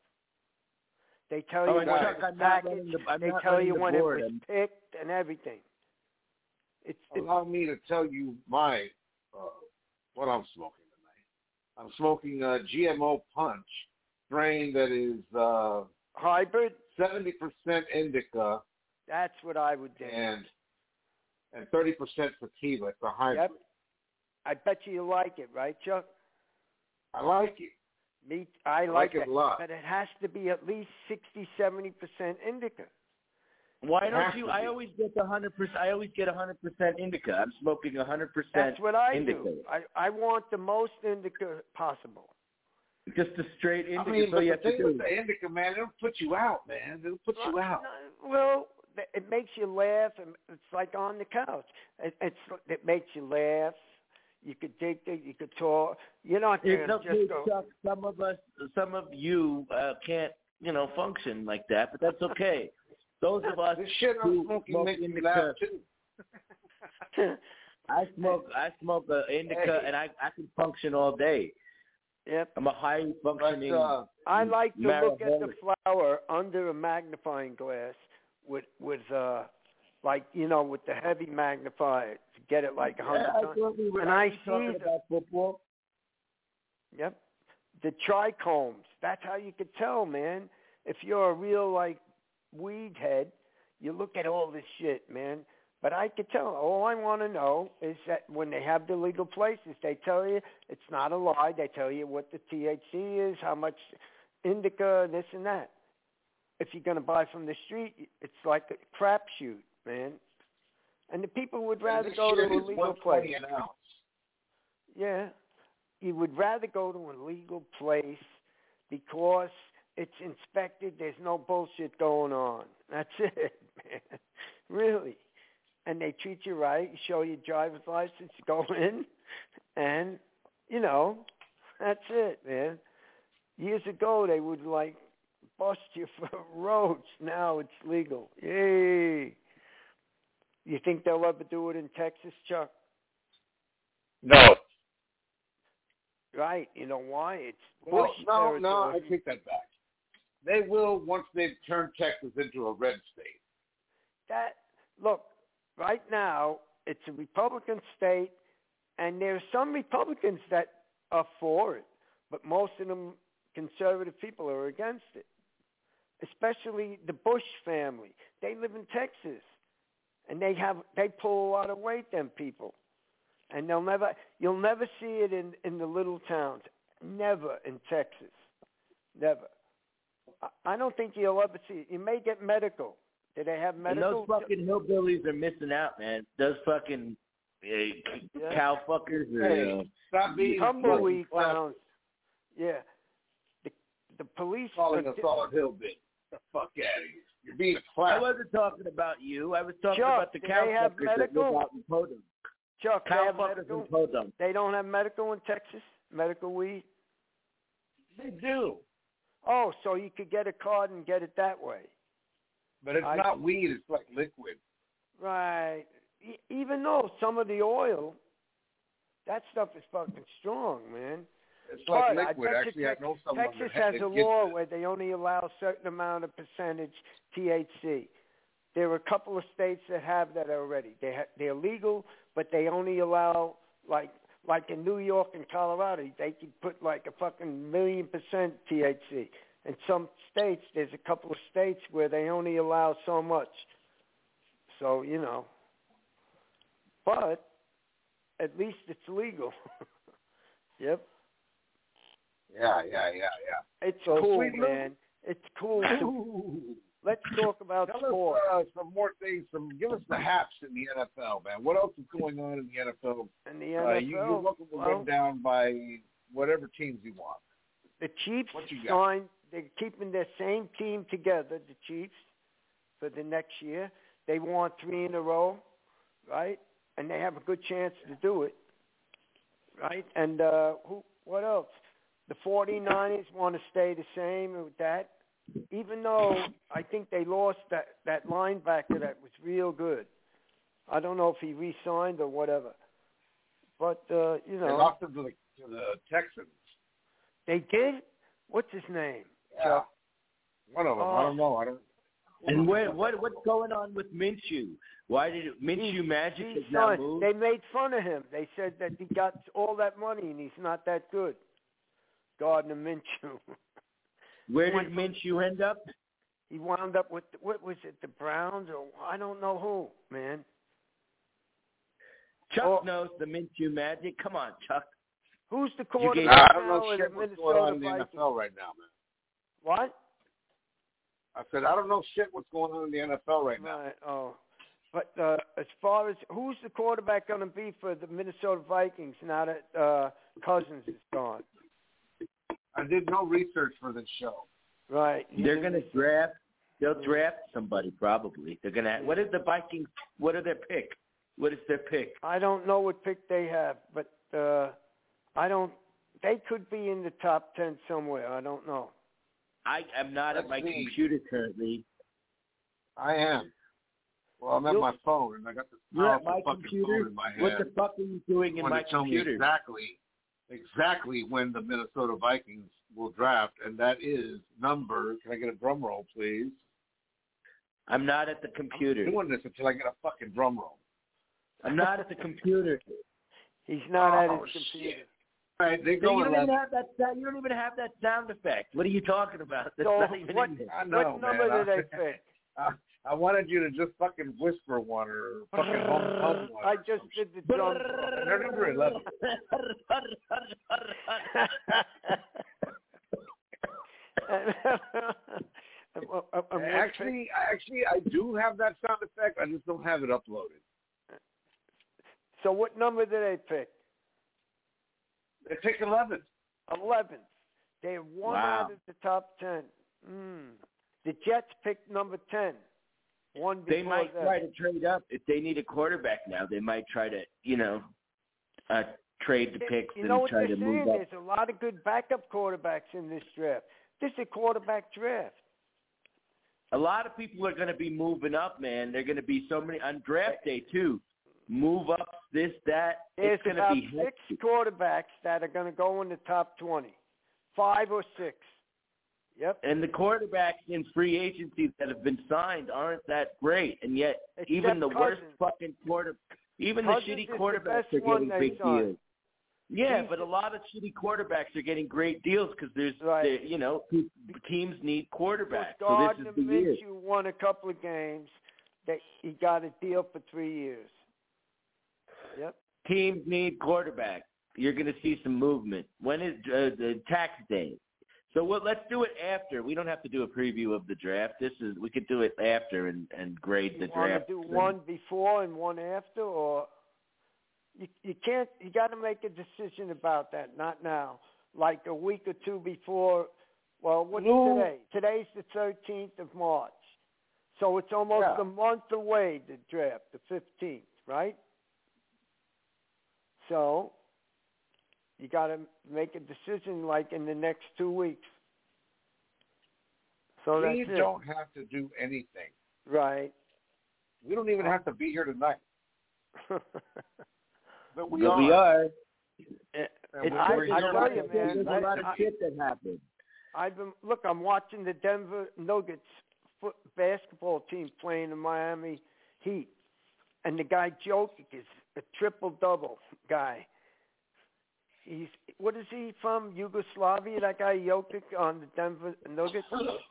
They tell you Oh, and when Chuck, it was I'm not packaged. running the- I'm They not tell running you the when board. it was I'm- picked and everything. It's, it's Allow me to tell you my uh, what I'm smoking tonight. I'm smoking a G M O punch strain that is uh, hybrid. seventy percent indica That's what I would do. and and thirty percent sativa. It's a hybrid. Yep. I bet you like it, right, Chuck? I like it. Me, I, I like, like it that. a lot. But it has to be at least sixty, seventy percent indica. Why It don't has you? to I be. always get the hundred percent. I always get a hundred percent indica. I'm smoking a hundred percent. That's what I indica. do. I, I want the most indica possible. Just a straight indica. I mean, so but you the have to thing do. with the indica, man, it'll put you out, man. It'll put you out. Well, th- it makes you laugh, and it's like on the couch. It, it's it makes you laugh. You could dig it. You could talk. You're not there It's to okay, just go. Chuck. Some of us, some of you uh, can't, you know, function like that, but that's okay. Those of us This shit I'm who smoking smoke makes me indica, laugh too. I smoke, I smoke a indica, Hey. and I, I can function all day. Yep. I'm a highly functioning. But, uh, I like to look at the marijuana. flower under a magnifying glass with with uh like you know with the heavy magnifier to get it like a hundred Yeah, I times. thought we were And I actually talking see the- about football. Yep. The trichomes. That's how you could tell, man. If you're a real like weed head, you look at all this shit, man. But I could tell. All I want to know is that when they have the legal places, they tell you it's not a lie. They tell you what the T H C is, how much indica, this and that. If you're going to buy from the street, it's like a crapshoot, man. And the people would rather this go to shit a is legal one place. twenty an ounce. Yeah. You would rather go to a legal place because it's inspected. There's no bullshit going on. That's it, man. Really. And they treat you right. You show your driver's license. You go in. And, you know, that's it, man. Years ago, they would, like, bust you for roads. Now it's legal. Yay. You think they'll ever do it in Texas, Chuck? No. Right. You know why? It's Well, Bush no, no, I territory. take that back. They will once they've turned Texas into a red state. That look, right now it's a Republican state, and there's some Republicans that are for it, but most of them conservative people are against it. Especially the Bush family. They live in Texas, and they have they pull a lot of weight. Them people. And they'll never, you'll never see it in, in the little towns. Never in Texas. Never. I, I don't think you'll ever see it. You may get medical. Do they have And medical? those fucking hillbillies are missing out, man. Those fucking uh, Yeah. cow fuckers are. Hey, Uh, stop being tumbleweed fucking towns. Yeah. The, the police calling are us all a hillbilly. The fuck out of here. You're being a I clown. wasn't talking about you. I was talking Chuck, about the do cow they have fuckers that medical? live out in Podunk. Chuck, they Cow have fuckers medical? in Podunk. They don't have medical in Texas? Medical weed? They do. Oh, so you could get a card and get it that way. But it's I- not weed. It's like liquid. Right. E- even though some of the oil, that stuff is fucking strong, man. It's like But I liquid. bet you Actually, I Tex- know someone Texas that has that a gets law it. where they only allow a certain amount of percentage T H C. There are a couple of states that have that already. They ha- they're legal, but they only allow, like like in New York and Colorado, they can put like a fucking million percent T H C. In some states, there's a couple of states where they only allow so much. So, you know. But at least it's legal. Yep. Yeah, yeah, yeah, yeah. It's So, cool, Sweet Lou- man. It's cool. To, let's talk about Tell sport. us uh, some more things. Some give us the haps in the N F L, man. What else is going on in the N F L? In the N F L, Uh, you, you're welcome to well, run down by whatever teams you want. the Chiefs What you got? signed. They're keeping their same team together, the Chiefs, for the next year. They won three in a row, right? And they have a good chance to do it, right? And uh, who? What else? The 49ers want to stay the same with that, even though I think they lost that, that linebacker that was real good. I don't know if he re-signed or whatever. But, uh, you know. They lost them to the, to the Texans. They did? What's his name? Yeah. One of them. Oh. I don't know. I don't. And what what what's going on with Minshew? Why did it, Minshew Magic He's has now not- moved? They made fun of him. They said that he got all that money and he's not that good. Gardner Minshew. Where went did Minshew end up? He wound up with, what was it, the Browns or I don't know who, man. Chuck Oh. knows the Minshew Magic. Come on, Chuck. Who's the gave- quarterback I don't now know of shit the what's Minnesota going on in the N F Vikings? L right now, man. What? I said I don't know shit what's going on in the N F L right now. Right. Oh. But uh, as far as who's the quarterback going to be for the Minnesota Vikings now that uh, Cousins is gone? I did no research for this show. Right. They're going to draft. They'll draft somebody probably. They're going to. What is the Vikings? What are their pick? What is their pick? I don't know what pick they have, but uh, I don't. They could be in the top ten somewhere. I don't know. I am not Let's at my see. computer currently. I am. Well, I'm at You'll- my phone, and I got this You're at powerful my fucking computer. phone in my hand. What the fuck are you doing in Want my to tell computer? me exactly, exactly when the Minnesota Vikings will draft, and that is number. Can I get a drum roll, please? I'm not at the computer. I'm doing this until I get a fucking drum roll. I'm not at the computer. He's not Oh, at his computer. shit. All right, they So go you don't in even last. have that. sound- You don't even have that sound effect. What are you talking about? That's So not even what, in there. I know, what number man. did they pick? I, I wanted you to just fucking whisper one or fucking hum, hum one. I or just some did the drum. They're number eleven. Actually, actually, I do have that sound effect. I just don't have it uploaded. So what number did they pick? They pick eleven. Eleventh. They have one Wow. out of the top ten. Mm. The Jets picked number ten. One before They might that. try to trade up if they need a quarterback now. They might try to, you know, uh, trade the picks You and know what try they're to move saying? up. There's a lot of good backup quarterbacks in this draft. This is a quarterback draft. A lot of people are going to be moving up, man. They're going to be so many on draft day too. Move up, this, that. There's It's going to about be six hectic. quarterbacks that are going to go in the top twenty. Five or six. Yep. And the quarterbacks in free agency that have been signed aren't that great, and yet Except even the worst Cousins. fucking quarter, even Cousins the shitty is the quarterbacks best are one getting they big signed. deals. Yeah, He's but a the- lot of shitty quarterbacks are getting great deals because there's, Right. there- you know, te- teams need quarterbacks. So Gardner this is the year. Minshew won a couple of games. That he got a deal for three years. Yep. Teams need quarterbacks. You're going to see some movement. When is uh, the tax day? So what, let's do it after. We don't have to do a preview of the draft. This is we could do it after and, and grade You the want draft. to do one before and one after, or you you can't. You got to make a decision about that. Not now. Like a week or two before Well, what's Lou. today? Today's the thirteenth of March. So it's almost Yeah. a month away, the draft, the fifteenth, right? So you got to make a decision like in the next two weeks. So we that's don't have to do anything. it. Right. We don't even have to be here tonight. But we But are. we are. It, And it, we're- I, we're I here tell right you, now. man. There's a I, lot of I, shit that happened. I've been look. I'm watching the Denver Nuggets foot, basketball team playing the Miami Heat, and the guy Jokic is a triple double guy. He's what is he from? Yugoslavia? That guy Jokic on the Denver Nuggets.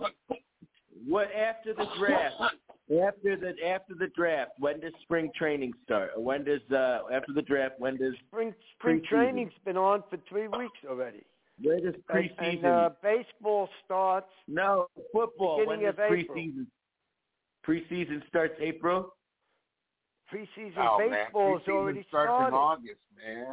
What after the draft? After the after the draft, when does spring training start? Or when does uh after the draft? When does Spring spring preseason? training's been on for three weeks already. Where does And, preseason? and uh, baseball starts. no, football. When beginning does of April. preseason? Preseason starts April. Preseason Oh, man. baseball is Preseason already starts started. in August, man.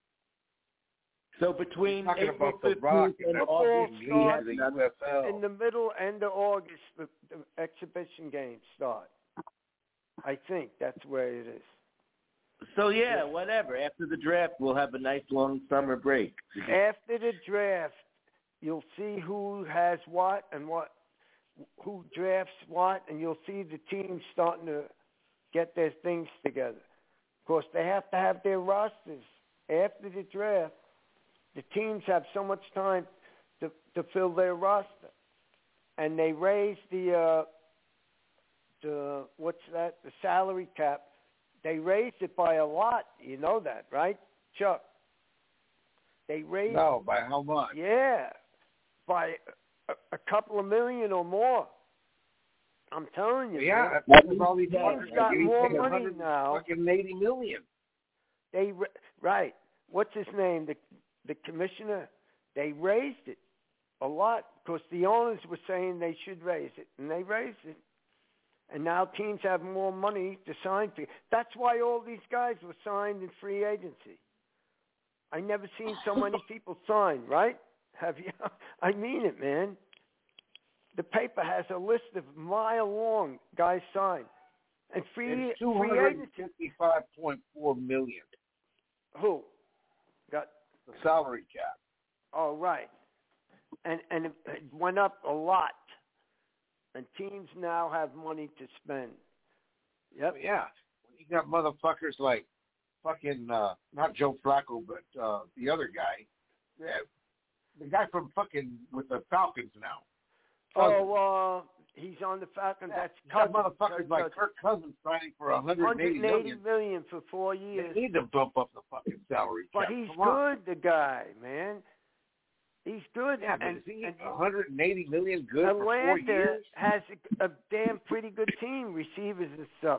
So between Talking April about the Rock fifteenth and and August, the we have the another- U F L. In the middle, end of August, the, the exhibition games start. I think that's where it is. So yeah, whatever. After the draft, we'll have a nice long summer break. After the draft, you'll see who has what and what, who drafts what, and you'll see the teams starting to get their things together. Of course, they have to have their rosters. After the draft, the teams have so much time to, to fill their roster. And they raise the, uh, the, what's that, the salary cap. They raised it by a lot. You know that, right, Chuck? They raised No, by how much? Yeah, by a, a couple of million or more. I'm telling you. Yeah, man. that's what all these Teams fuckers got are getting more paid money one hundred now. Fucking eighty million. They ra- right. What's his name? The the commissioner. They raised it a lot because the owners were saying they should raise it, and they raised it. And now teams have more money to sign people. That's why all these guys were signed in free agency. I never seen so many people sign. Right? Have you? I mean it, man. The paper has a list of mile long guys signed, and free It's two free hundred agency. fifty-five point four million. Who got The salary cap. Oh, right. And and it it went up a lot. And teams now have money to spend. Yep. Yeah. When you got motherfuckers like fucking uh not Joe Flacco, but uh the other guy. Yeah. The guy from fucking with the Falcons now. Cousins. Oh, uh, he's on the Falcons. Yeah, That's you got Cousins. motherfuckers Kirk like Cousins. Kirk Cousins signing for one hundred eighty million. million for four years. They need to bump up the fucking salary cap. But he's Come on. good, the guy, man. He's good. Yeah, but and, is he and one hundred eighty million good for four Atlanta years? has a, a damn pretty good team, receivers and stuff.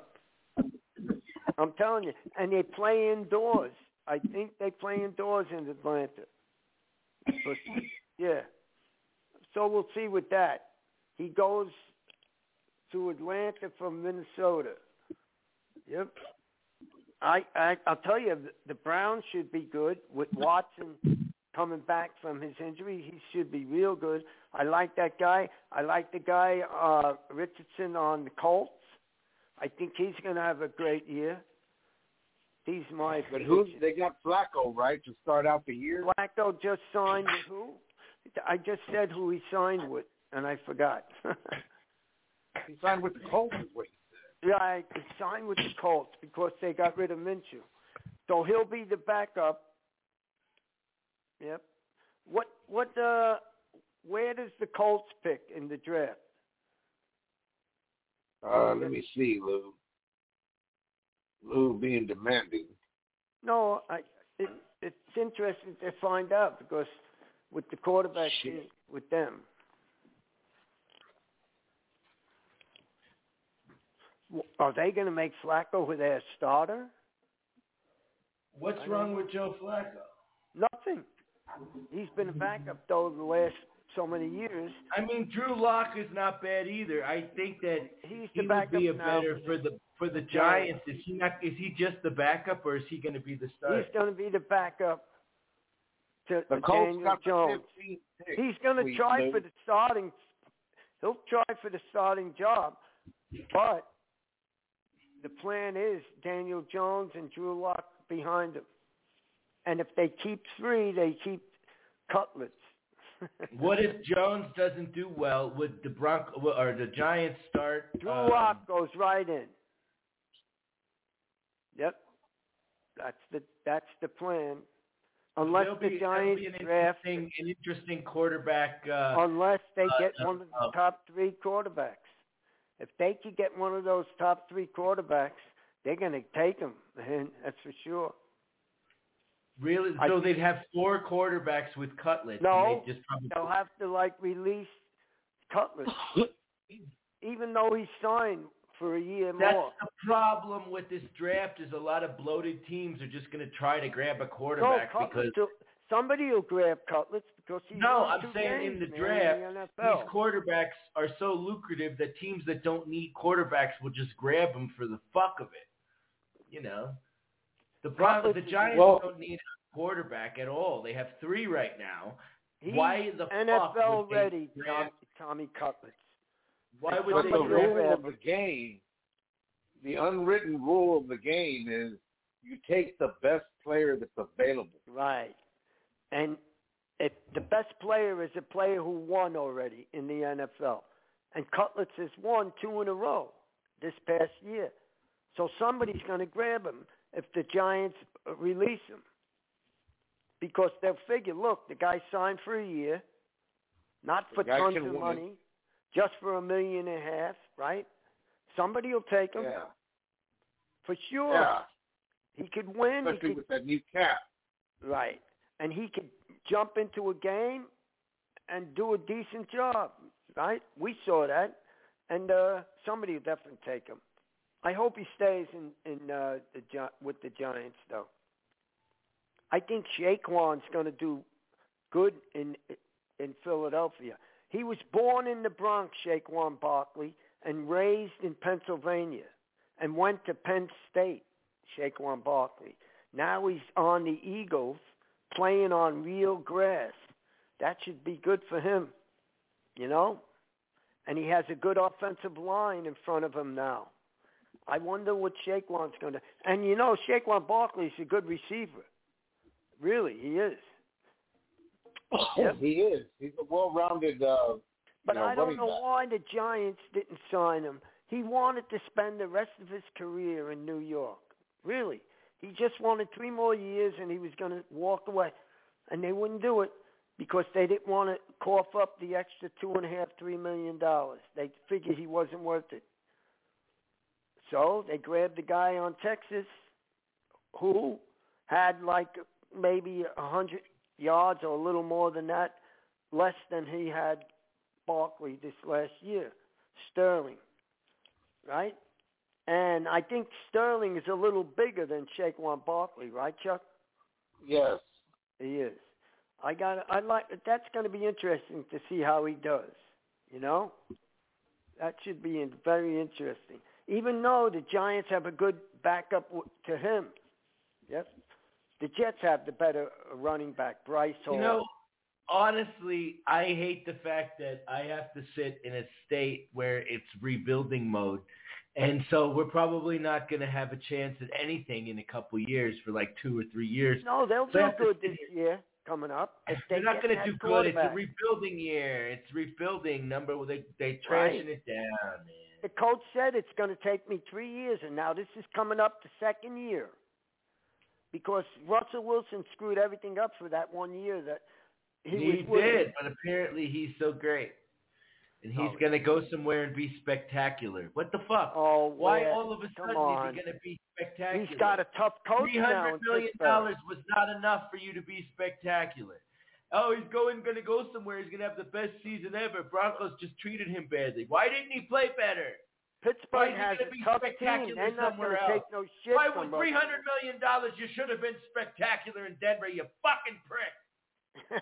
I'm telling you. And they play indoors. I think they play indoors in Atlanta. But, yeah. So we'll see with that. He goes to Atlanta from Minnesota. Yep. I, I I'll tell you, the, the Browns should be good with Watson coming back from his injury. He should be real good. I like that guy. I like the guy uh, Richardson on the Colts. I think he's going to have a great year. He's my. But who they got Flacco, right, to start out the year? Flacco just signed with who? I just said who he signed with, and I forgot. He signed with the Colts, is what he Yeah, I he signed with the Colts because they got rid of Minshew. So he'll be the backup. Yep. What what uh where does the Colts pick in the draft? Uh, let me see, Lou. Lou being demanding. No, I it, it's interesting to find out because with the quarterback team, with them. Are they going to make Flacco their starter? What's wrong with Joe Flacco? Nothing. He's been a backup though the last so many years. I mean, Drew Lock is not bad either. I think that He's he the would be a backup now. better for the for the Giants. Is he not? Is he just the backup, or is he going to be the starter? He's going to be the backup. to The Colts Daniel got the Jones. fifteenth pick. He's going to Sweet try Lou. for the starting. He'll try for the starting job, but the plan is Daniel Jones and Drew Lock behind him. And if they keep three, they keep Cutlets. What if Jones doesn't do well? Would the Bronco or the Giants start? Drew um, Lock goes right in. Yep, that's the that's the plan. Unless there'll the be, Giants there'll be an draft, interesting, an interesting quarterback. Uh, unless they uh, get uh, one of the uh, top three quarterbacks. If they could get one of those top three quarterbacks, they're going to take them, man. That's for sure. Really? I- So they'd have four quarterbacks with Cutlets. No, and they'd just probably, they'll have to like release Cutler, even though he signed for a year That's more. the problem with this draft is a lot of bloated teams are just going to try to grab a No, quarterback because Cutlets will- somebody will grab Cutlets because he's no, won I'm two saying games, in the man, draft, in the N F these L. quarterbacks are so lucrative that teams that don't need quarterbacks will just grab them for the fuck of it. You know, the problem Cutlets the is- Giants well- don't need a quarterback at all. They have three right now. He's Why the N fuck F L would they ready, grab? Tommy, Tommy Cutlets. Why would But they the somebody grab? will rule grab of him. the game, the unwritten rule of the game is you take the best player that's available. Right. And if the best player is a player who won already in the N F L. And Cutlets has won two in a row this past year. So somebody's going to grab him if the Giants uh, release him. Because they'll figure, look, the guy signed for a year, not for The guy tons can of win. money, just for a million and a half, right? Somebody will take him Yeah, for sure. yeah. He could win. He Especially could, with that new cap. right. And he could jump into a game and do a decent job, right? We saw that. And uh, somebody will definitely take him. I hope he stays in, in uh, the Gi- with the Giants, though. I think Shaquan's going to do good in in Philadelphia. He was born in the Bronx, Shaquan Barkley, and raised in Pennsylvania, and went to Penn State, Shaquan Barkley. Now he's on the Eagles, playing on real grass. That should be good for him, you know? And he has a good offensive line in front of him now. I wonder what Shaquan's going to... And, you know, Shaquan Barkley's a good receiver. Really, he is. Yep. He is. He's a well-rounded uh, But you know, I don't running know back. why the Giants didn't sign him. He wanted to spend the rest of his career in New York. Really. He just wanted three more years, and he was going to walk away. And they wouldn't do it because they didn't want to cough up the extra two and a half, three million dollars. They figured he wasn't worth it. So they grabbed the guy on Texas who had like maybe a hundred yards or a little more than that, less than he had Barkley this last year, Sterling, right? And I think Sterling is a little bigger than Shaquan Barkley, right, Chuck? Yes. He is. I got. I like. That's going to be interesting to see how he does. You know, that should be in, very interesting. Even though the Giants have a good backup w- to him, yes, the Jets have the better running back, Bryce Hall. You know, honestly, I hate the fact that I have to sit in a state where it's rebuilding mode. And so we're probably not going to have a chance at anything in a couple years for like two or three years. No, they'll So I do have to good sit this year coming up. If they They're not get going to that do good. It's a quarterback. rebuilding year. It's rebuilding. Number they they Right. trashing it down, man. The coach said it's going to take me three years, and now this is coming up the second year. Because Russell Wilson screwed everything up for that one year that he, He, was with did, him. but apparently he's so great. And he's Oh, going to go somewhere and be spectacular. What the fuck? Oh, Why where- all of a come sudden on. is he going to be spectacular? He's got a tough coach Three now hundred in million Pittsburgh. dollars was not enough for you to be spectacular. Oh, he's going going to go somewhere. He's going to have the best season ever. Broncos just treated him badly. Why didn't he play better? Why Pittsburgh is he has gonna a be tough team. spectacular They're not somewhere going to take else? no shit Why from with three hundred million dollars you should have been spectacular in Denver, you fucking prick.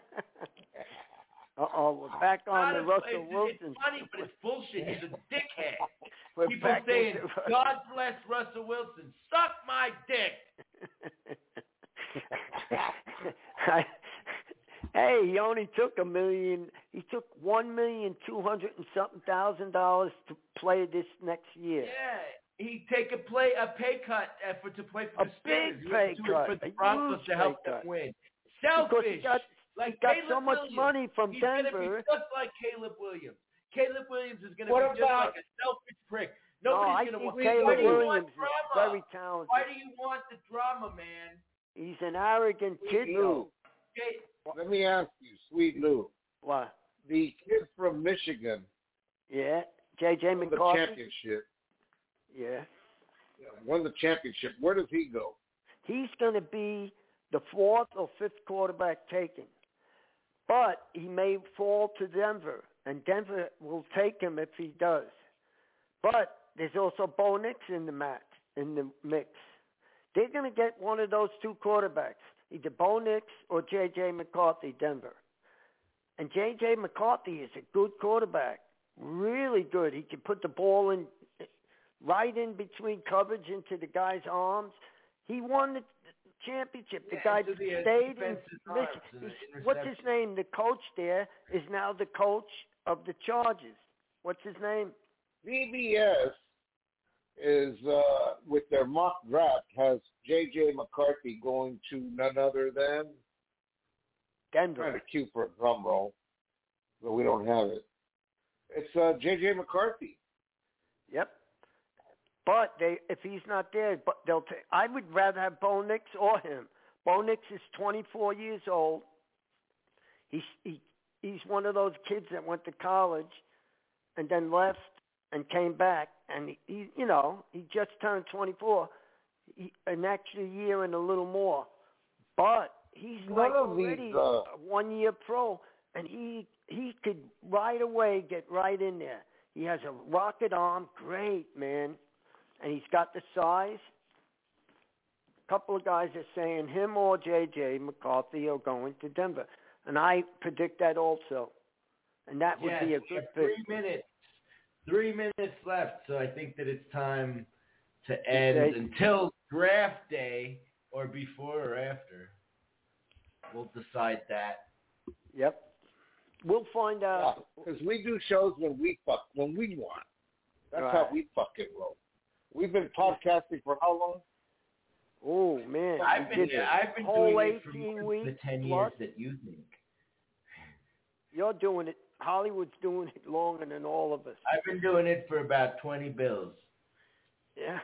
Uh-oh, we're back on Not the a- Russell it's, Wilson. It's funny, but it's bullshit. He's a dickhead. We're People back saying, into- God bless Russell Wilson. Suck my dick. I, Hey, he only took a million. He took one million two hundred and something thousand dollars to play this next year. Yeah, he take a play a pay cut uh, for to play for a the Steelers. big pay do cut it for the a Broncos huge to help pay them cut. win. Because Selfish. he got, like he got Caleb so much Williams. money from He's Denver. gonna be just like Caleb Williams. Caleb Williams is gonna What be just about- like a selfish prick. No, Nobody's I gonna think want. Caleb Why do you Williams want is drama? very talented. Why do you want the drama, man? He's an arrogant kid, Sweet though. Lou, Okay. let me ask you, Sweet Lou, What? the kid from Michigan Yeah, J J won the McCarthy. championship. Yeah, Won the championship. Where does he go? he's going to be the fourth or fifth quarterback taken, but he may fall to Denver, and Denver will take him if he does. But there's also Bo Nix in the match, in the mix. They're going to get one of those two quarterbacks, either Bo Nix or J J McCarthy, Denver. And J J McCarthy is a good quarterback, really good. He can put the ball in right in between coverage into the guy's arms. He won the championship. The Yeah, guy into the, uh, stayed in defensive arms and Michigan. the What's his interception. name? The coach there is now the coach of the Chargers. What's his name? C B S is, uh, with their mock draft, has J J McCarthy going to none other than Denver. trying to cue for a drum roll, but we don't have it. It's uh, J J McCarthy. Yep. But they, if he's not there, but they'll take. I would rather have Bo Nix or him. Bo Nix is twenty-four years old. He's he, he's one of those kids that went to college and then left and came back, and he, he you know, he just turned twenty-four, he, an extra year and a little more. But he's None like of already these, uh, a one-year pro, and he he could right away get right in there. He has a rocket arm, great man, and he's got the size. A couple of guys are saying him or J J McCarthy are going to Denver, and I predict that also. And that would Yes, be a we good have pick. three minutes. Three minutes left, so I think that it's time to end Okay. until draft day or before or after. We'll decide that. Yep. We'll find out. Because we do shows when we fuck when we want. That's Right. how we fucking roll. We've been podcasting for how long? Oh man, I've we been did the I've been whole doing it for eighteen more than the weeks ten plus. years that you think. You're doing it. Hollywood's doing it longer than all of us. I've been doing it for about twenty bills. Yeah.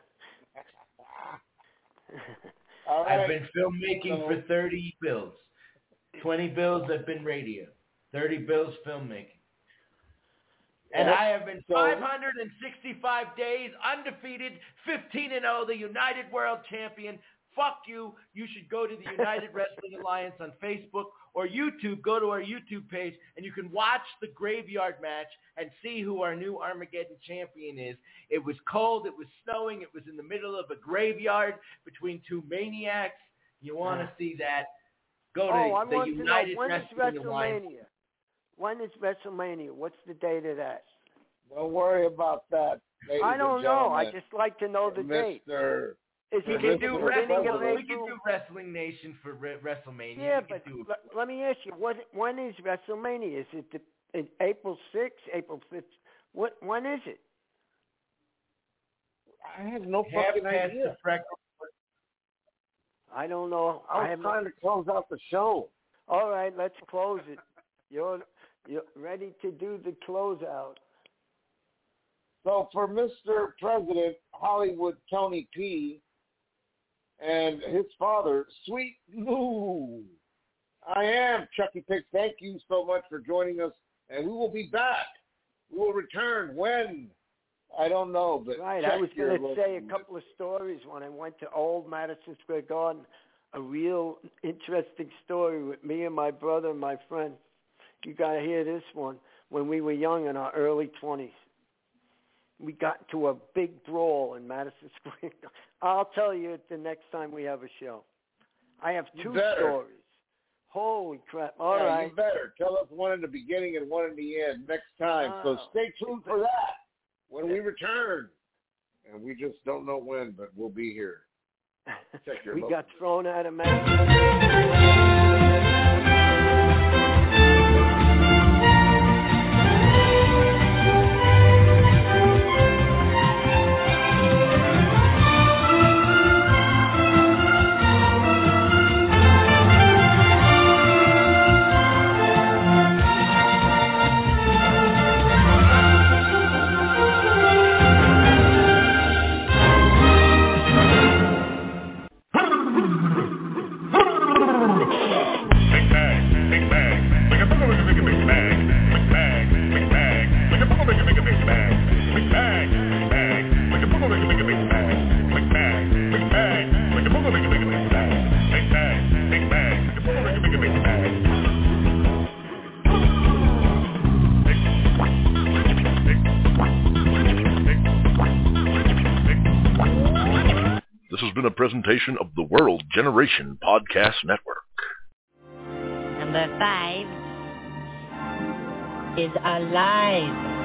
All right. I've been filmmaking So- for thirty bills. twenty bills have been radio. thirty bills filmmaking. And Yep. I have been So- five hundred sixty-five days undefeated, fifteen and oh, the United World Champion. Fuck you. You should go to the United Wrestling Alliance on Facebook or YouTube. Go to our YouTube page, and you can watch the Graveyard match and see who our new Armageddon champion is. It was cold. It was snowing. It was in the middle of a graveyard between two maniacs. You want to see that? Go to oh, I the want United to know, when is Wrestling Alliance. WrestleMania? When is WrestleMania? What's the date of that? Don't worry about that. ladies I don't and know. I gentlemen. just like to know the date. Mister Is We it can the do Mister beginning of wrestling. We April? can do Wrestling Nation for Re- WrestleMania. Yeah, We but can do- let, let me ask you, what when is WrestleMania? Is it the, in April sixth, April fifth? What when is it? I have no half fucking past idea. the freckle. I don't know. I was have trying to close out the show. All right, let's close it. You're you're ready to do the closeout. So for Mister President Hollywood Tony P. and his father, Sweet Lou, I am Chucky Picks. Thank you so much for joining us, and we will be back. We will return when? I don't know, but Right, check I was your going to local say a list. couple of stories when I went to Old Madison Square Garden. A real interesting story with me and my brother and my friend. You got to hear this one. When we were young, in our early twenties, we got into a big brawl in Madison Square Garden. I'll tell you the next time we have a show. I have You two better. stories. Holy crap! All yeah, right. You better. Tell us one in the beginning and one in the end next time. So Wow. stay tuned for that when we return. And we just don't know when, but we'll be here. Check your we local got thrown out of Madison. been a presentation of the World Generation Podcast Network. Number five is alive.